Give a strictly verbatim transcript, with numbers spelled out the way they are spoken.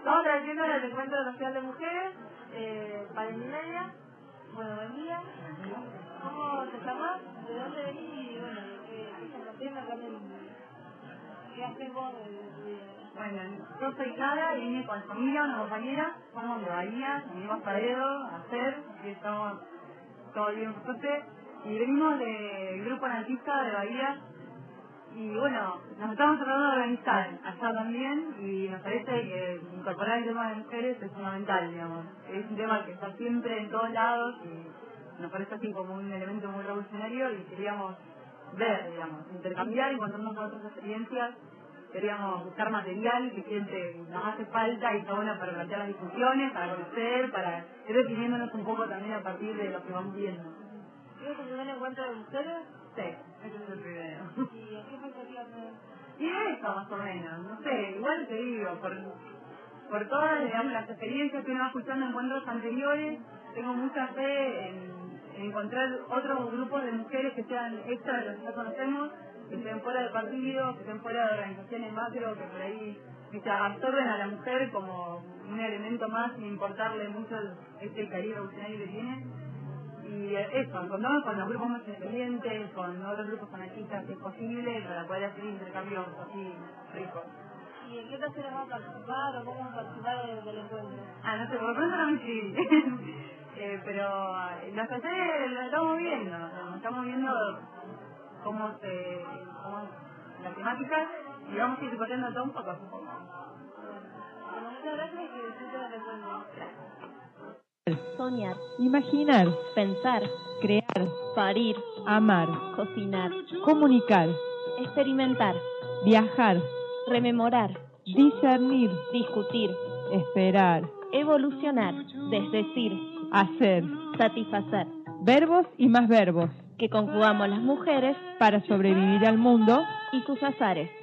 Estamos transmitiendo el Encuentro Nacional de Mujeres, eh, para mi media. Bueno, buen día. ¿Cómo te llamas? ¿De dónde venís? Y bueno, ¿qué, qué estás haciendo acá en el... ¿Qué haces vos de tu vida? Bueno, yo soy Clara y vine con familia, una compañera, somos de Bahía, venimos a Dedo, a hacer, y estamos todo bien fuerte. Y venimos del grupo anarquista de Bahía, y bueno, nos estamos tratando de organizar allá también, y nos parece que incorporar el tema de mujeres es fundamental, digamos. Es un tema que está siempre en todos lados, y nos parece así como un elemento muy revolucionario, y queríamos ver, digamos, intercambiar, encontrarnos con otras experiencias. Queríamos buscar material que siempre nos hace falta y está bueno para plantear las discusiones, para conocer, para ir definiéndonos un poco también a partir de lo que vamos viendo. ¿Tienes un primer encuentro de mujeres? Sí, ese es el primero. ¿Y a qué expectativas tenés? Y eso más o menos, no sé, igual te digo, por, por todas, digamos, las experiencias que uno va escuchando en encuentros anteriores, tengo mucha fe en, en encontrar otros grupos de mujeres que sean extra de los que ya conocemos, que estén fuera del partido, que estén fuera de organizaciones macro, que por ahí que absorben a la mujer como un elemento más sin importarle mucho este cariño revolucionario que tiene. Y eso, encontrarnos con los grupos más independientes, con otros grupos anarquistas si es posible, para poder hacer intercambios así ricos. ¿Y en qué te hace más participar o cómo participar del, del encuentro? Ah, no sé, por lo pronto no me inscribí. eh, pero los talleres los estamos viendo, nos estamos viendo cómo se, cómo es la temática y vamos a ir discutiendo todo un poco a poco. Bueno, muchas gracias y que disfruten del encuentro. Soñar, imaginar, pensar, crear, parir, amar, cocinar, comunicar, experimentar, viajar, rememorar, discernir, discutir, esperar, evolucionar, desdecir, hacer, satisfacer, verbos y más verbos, que conjugamos las mujeres para sobrevivir al mundo y sus azares.